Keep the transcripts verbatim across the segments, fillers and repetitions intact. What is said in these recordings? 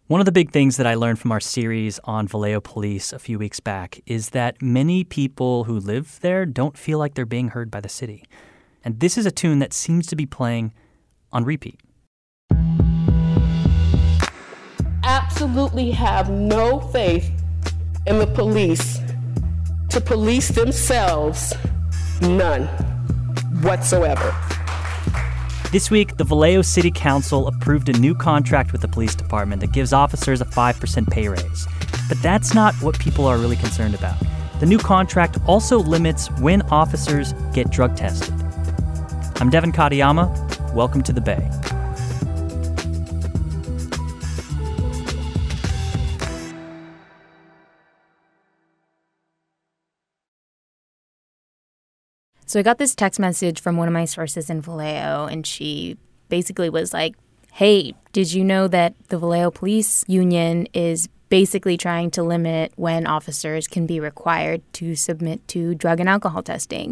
One of the big things that I learned from our series on Vallejo Police a few weeks back is that many people who live there don't feel like they're being heard by the city. And this is a tune that seems to be playing on repeat. Absolutely have no faith in the police to police themselves. None whatsoever. This week, the Vallejo City Council approved a new contract with the police department that gives officers a five percent pay raise. But that's not what people are really concerned about. The new contract also limits when officers get drug tested. I'm Devin Katayama. Welcome to The Bay. So I got this text message from one of my sources in Vallejo, and she basically was like, hey, did you know that the Vallejo Police Union is basically trying to limit when officers can be required to submit to drug and alcohol testing?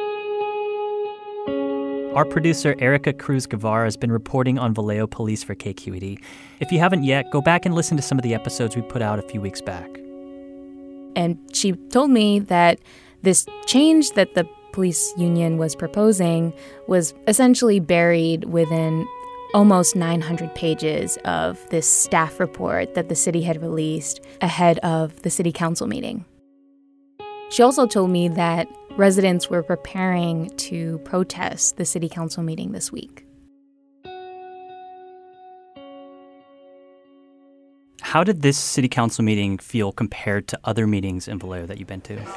Our producer, Erica Cruz Guevara, has been reporting on Vallejo Police for K Q E D. If you haven't yet, go back and listen to some of the episodes we put out a few weeks back. And she told me that this change that the police union was proposing was essentially buried within almost nine hundred pages of this staff report that the city had released ahead of the city council meeting. She also told me that residents were preparing to protest the city council meeting this week. How did this city council meeting feel compared to other meetings in Vallejo that you've been to?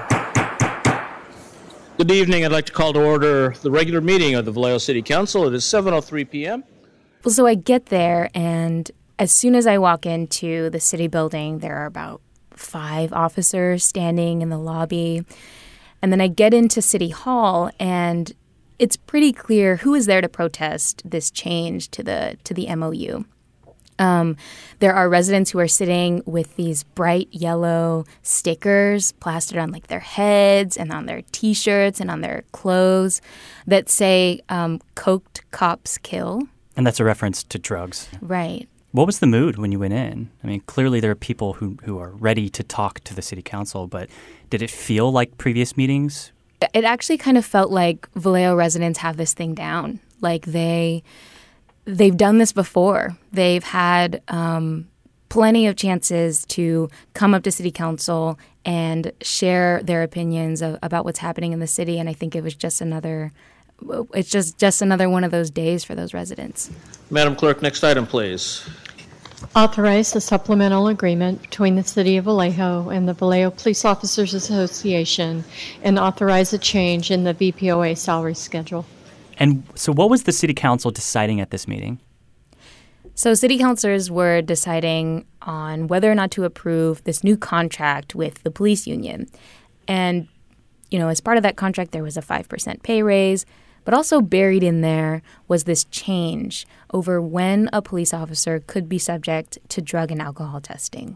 Good evening. I'd like to call to order the regular meeting of the Vallejo City Council. It is seven oh three p.m. Well, so I get there, and as soon as I walk into the city building, there are about five officers standing in the lobby. And then I get into City Hall, and it's pretty clear who is there to protest this change to the to the M O U. Um, there are residents who are sitting with these bright yellow stickers plastered on like their heads and on their T-shirts and on their clothes that say, um, "Coked cops kill." And that's a reference to drugs. Right. What was the mood when you went in? I mean, clearly there are people who, who are ready to talk to the city council, but did it feel like previous meetings? It actually kind of felt like Vallejo residents have this thing down. Like they... They've done this before. They've had um, plenty of chances to come up to city council and share their opinions of, about what's happening in the city. And I think it was just another, it's just, just another one of those days for those residents. Madam Clerk, next item, please. Authorize a supplemental agreement between the City of Vallejo and the Vallejo Police Officers Association and authorize a change in the V P O A salary schedule. And so what was the city council deciding at this meeting? So city councilors were deciding on whether or not to approve this new contract with the police union. And, you know, as part of that contract, there was a five percent pay raise. But also buried in there was this change over when a police officer could be subject to drug and alcohol testing.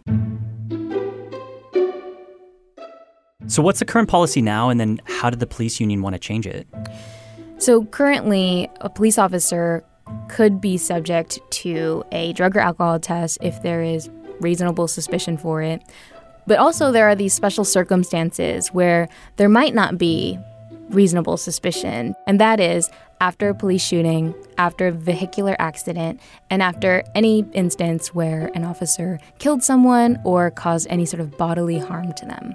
So what's the current policy now, and then how did the police union want to change it? So currently, a police officer could be subject to a drug or alcohol test if there is reasonable suspicion for it. But also there are these special circumstances where there might not be reasonable suspicion, and that is after a police shooting, after a vehicular accident, and after any instance where an officer killed someone or caused any sort of bodily harm to them.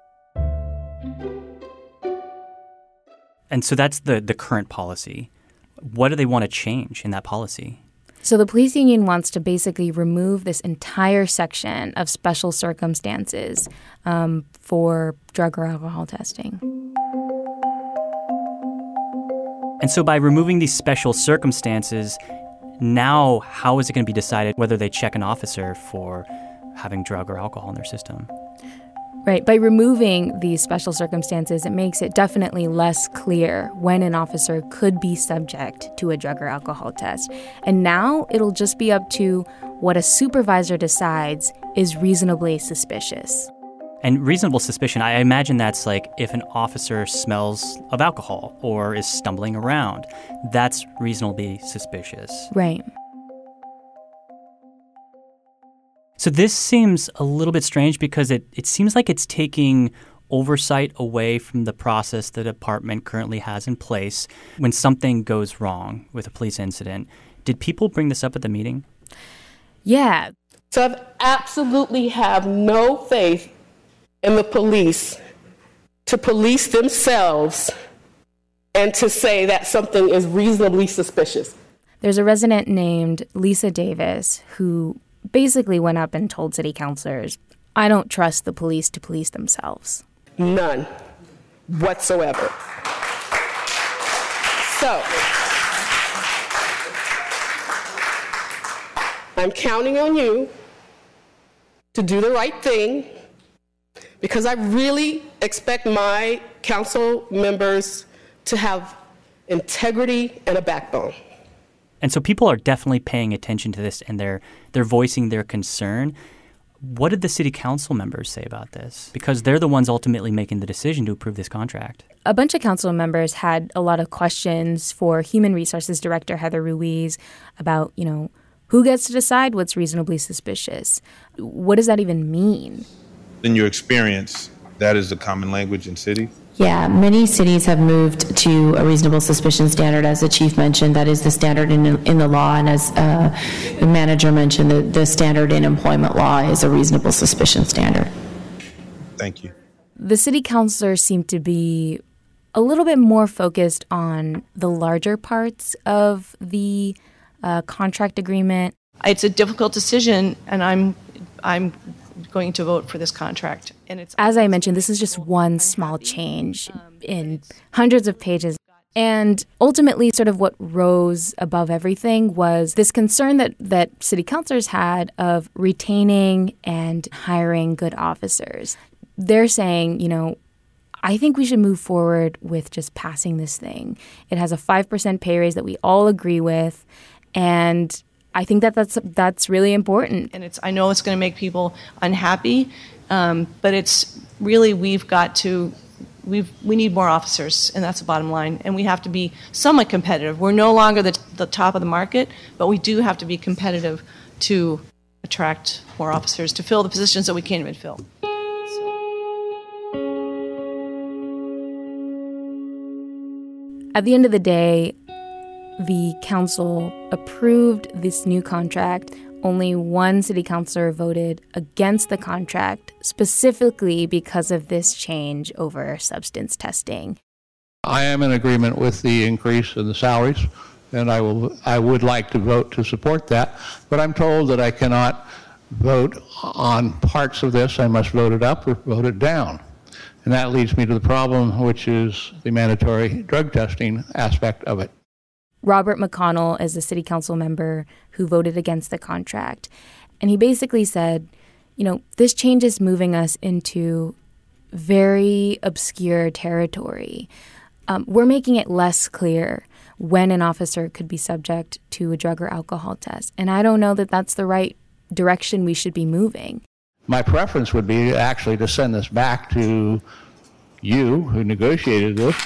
And so that's the, the current policy. What do they want to change in that policy? So the police union wants to basically remove this entire section of special circumstances um, for drug or alcohol testing. And so by removing these special circumstances, now how is it going to be decided whether they check an officer for having drug or alcohol in their system? Right. By removing these special circumstances, it makes it definitely less clear when an officer could be subject to a drug or alcohol test. And now it'll just be up to what a supervisor decides is reasonably suspicious. And reasonable suspicion, I imagine that's like if an officer smells of alcohol or is stumbling around, that's reasonably suspicious. Right. So this seems a little bit strange because it, it seems like it's taking oversight away from the process the department currently has in place when something goes wrong with a police incident. Did people bring this up at the meeting? Yeah. So I absolutely have no faith in the police to police themselves and to say that something is reasonably suspicious. There's a resident named Lisa Davis who basically went up and told city councilors, I don't trust the police to police themselves. None whatsoever. So, I'm counting on you to do the right thing because I really expect my council members to have integrity and a backbone. And so people are definitely paying attention to this and they're they're voicing their concern. What did the city council members say about this? Because they're the ones ultimately making the decision to approve this contract. A bunch of council members had a lot of questions for Human Resources Director Heather Ruiz about, you know, who gets to decide what's reasonably suspicious? What does that even mean? In your experience, that is the common language in cities? Yeah, many cities have moved to a reasonable suspicion standard, as the chief mentioned. That is the standard in in the law, and as uh, the manager mentioned, the, the standard in employment law is a reasonable suspicion standard. Thank you. The city councilors seem to be a little bit more focused on the larger parts of the uh, contract agreement. It's a difficult decision, and I'm I'm going to vote for this contract. And it's as I mentioned, this is just one small change in hundreds of pages. And ultimately, sort of what rose above everything was this concern that, that city councilors had of retaining and hiring good officers. They're saying, you know, I think we should move forward with just passing this thing. It has a five percent pay raise that we all agree with, and I think that that's that's really important. And it's I know it's going to make people unhappy, um, but it's really we've got to we've we need more officers, and that's the bottom line. And we have to be somewhat competitive. We're no longer the the top of the market, but we do have to be competitive to attract more officers to fill the positions that we can't even fill. At the end of the day, the council approved this new contract. Only one city councilor voted against the contract, specifically because of this change over substance testing. I am in agreement with the increase in the salaries, and I will. I would like to vote to support that, but I'm told that I cannot vote on parts of this. I must vote it up or vote it down. And that leads me to the problem, which is the mandatory drug testing aspect of it. Robert McConnell is a city council member who voted against the contract. And he basically said, you know, this change is moving us into very obscure territory. Um, we're making it less clear when an officer could be subject to a drug or alcohol test. And I don't know that that's the right direction we should be moving. My preference would be actually to send this back to you, who negotiated this.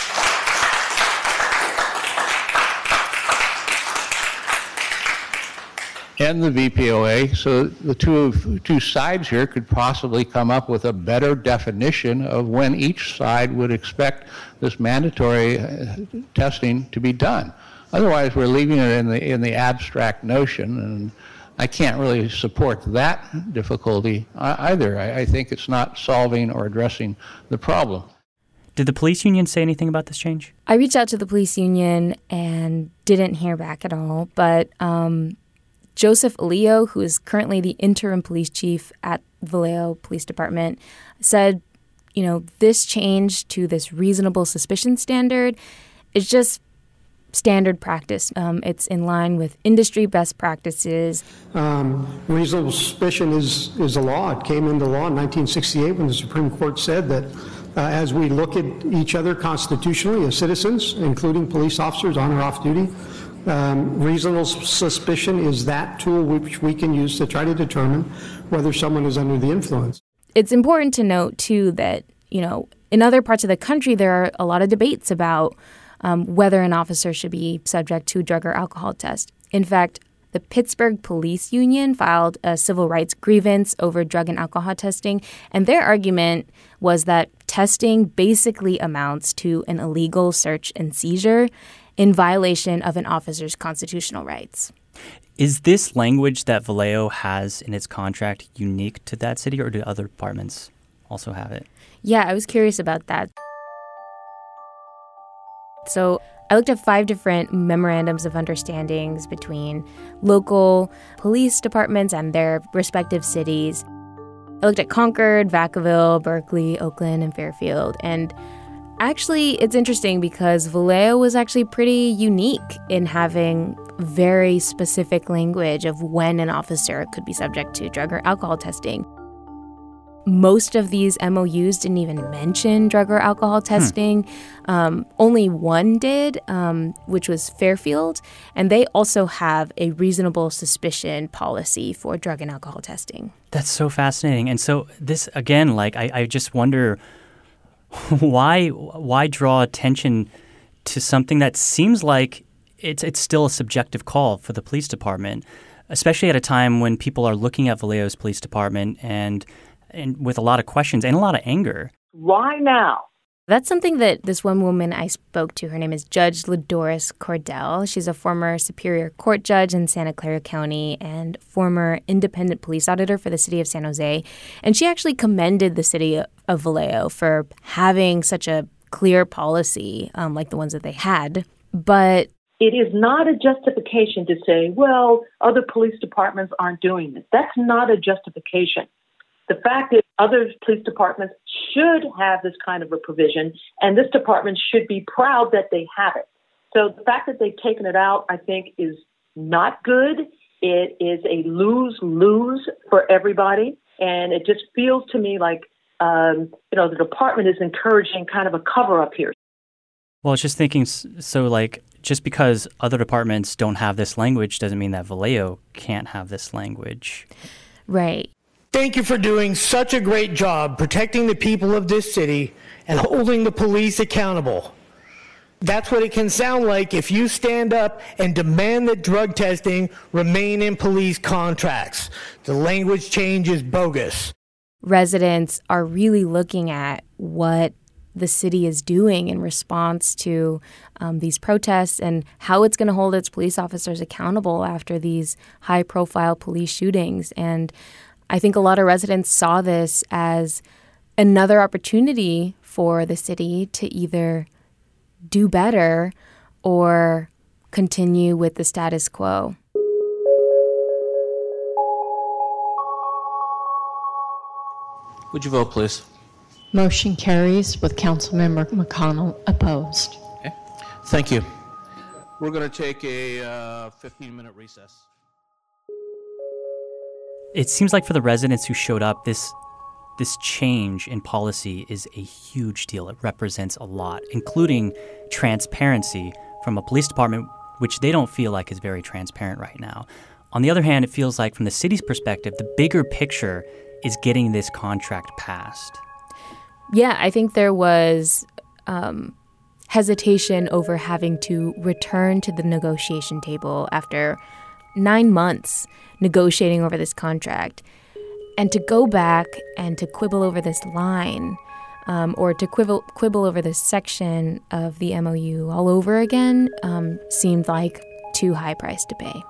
And the V P O A, so the two two sides here could possibly come up with a better definition of when each side would expect this mandatory uh, testing to be done. Otherwise, we're leaving it in the in the abstract notion, and I can't really support that difficulty either. I, I think it's not solving or addressing the problem. Did the police union say anything about this change? I reached out to the police union and didn't hear back at all, but um, Joseph Alio, who is currently the interim police chief at Vallejo Police Department, said, you know, this change to this reasonable suspicion standard is just standard practice. Um, it's in line with industry best practices. Um, reasonable suspicion is, is a law. It came into law in nineteen sixty-eight when the Supreme Court said that uh, as we look at each other constitutionally as citizens, including police officers on or off duty, um, reasonable suspicion is that tool which we can use to try to determine whether someone is under the influence. It's important to note, too, that, you know, in other parts of the country, there are a lot of debates about Um, whether an officer should be subject to a drug or alcohol test. In fact, the Pittsburgh Police Union filed a civil rights grievance over drug and alcohol testing, and their argument was that testing basically amounts to an illegal search and seizure in violation of an officer's constitutional rights. Is this language that Vallejo has in its contract unique to that city, or do other departments also have it? Yeah, I was curious about that. So I looked at five different memorandums of understandings between local police departments and their respective cities. I looked at Concord, Vacaville, Berkeley, Oakland, and Fairfield. And actually, it's interesting because Vallejo was actually pretty unique in having very specific language of when an officer could be subject to drug or alcohol testing. Most of these M O Us didn't even mention drug or alcohol testing. Hmm. Um, only one did, um, which was Fairfield. And they also have a reasonable suspicion policy for drug and alcohol testing. That's so fascinating. And so this, again, like, I, I just wonder why why draw attention to something that seems like it's it's still a subjective call for the police department, especially at a time when people are looking at Vallejo's police department and and with a lot of questions and a lot of anger. Why now? That's something that this one woman I spoke to, her name is Judge Ladoris Cordell. She's a former Superior Court judge in Santa Clara County and former independent police auditor for the city of San Jose. And she actually commended the city of Vallejo for having such a clear policy um, like the ones that they had. But it is not a justification to say, well, other police departments aren't doing this. That's not a justification. The fact is, other police departments should have this kind of a provision, and this department should be proud that they have it. So the fact that they've taken it out, I think, is not good. It is a lose-lose for everybody, and it just feels to me like, um, you know, the department is encouraging kind of a cover-up here. Well, I was just thinking, so like, just because other departments don't have this language doesn't mean that Vallejo can't have this language. Right. Thank you for doing such a great job protecting the people of this city and holding the police accountable. That's what it can sound like if you stand up and demand that drug testing remain in police contracts. The language change is bogus. Residents are really looking at what the city is doing in response to um, these protests and how it's going to hold its police officers accountable after these high-profile police shootings. And I think a lot of residents saw this as another opportunity for the city to either do better or continue with the status quo. Would you vote, please? Motion carries with Councilmember McConnell opposed. Okay. Thank you. We're going to take a uh, fifteen-minute recess. It seems like for the residents who showed up, this this change in policy is a huge deal. It represents a lot, including transparency from a police department, which they don't feel like is very transparent right now. On the other hand, it feels like from the city's perspective, the bigger picture is getting this contract passed. Yeah, I think there was um, hesitation over having to return to the negotiation table after nine months negotiating over this contract. And to go back and to quibble over this line um, or to quibble, quibble over this section of the M O U all over again um, seemed like too high price to pay.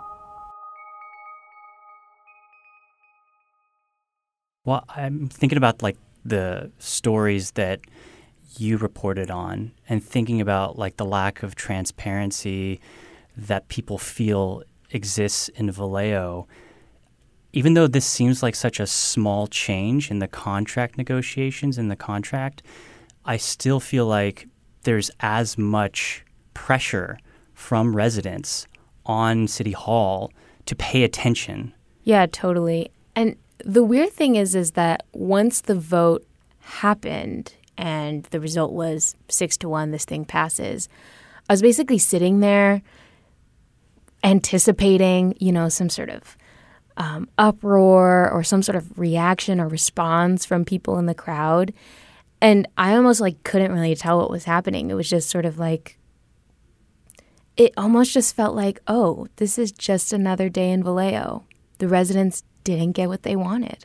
Well, I'm thinking about like the stories that you reported on and thinking about like the lack of transparency that people feel exists in Vallejo. Even though this seems like such a small change in the contract negotiations in the contract, I still feel like there's as much pressure from residents on City Hall to pay attention. Yeah, totally. And the weird thing is, is that once the vote happened and the result was six to one, this thing passes, I was basically sitting there anticipating, you know, some sort of um, uproar or some sort of reaction or response from people in the crowd. And I almost like couldn't really tell what was happening. It was just sort of like it almost just felt like, oh, this is just another day in Vallejo. The residents didn't get what they wanted.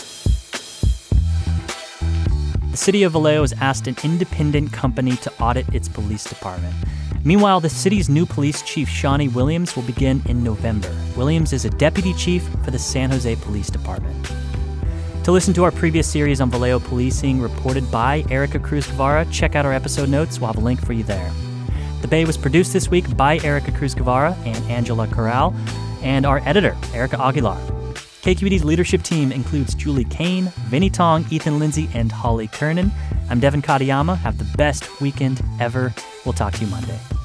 The city of Vallejo has asked an independent company to audit its police department. Meanwhile, the city's new police chief, Shawnee Williams, will begin in November. Williams is a deputy chief for the San Jose Police Department. To listen to our previous series on Vallejo policing reported by Erica Cruz Guevara, check out our episode notes. We'll have a link for you there. The Bay was produced this week by Erica Cruz Guevara and Angela Corral, and our editor, Erica Aguilar. K Q E D's leadership team includes Julie Kane, Vinnie Tong, Ethan Lindsay, and Holly Kernan. I'm Devin Katayama. Have the best weekend ever. We'll talk to you Monday.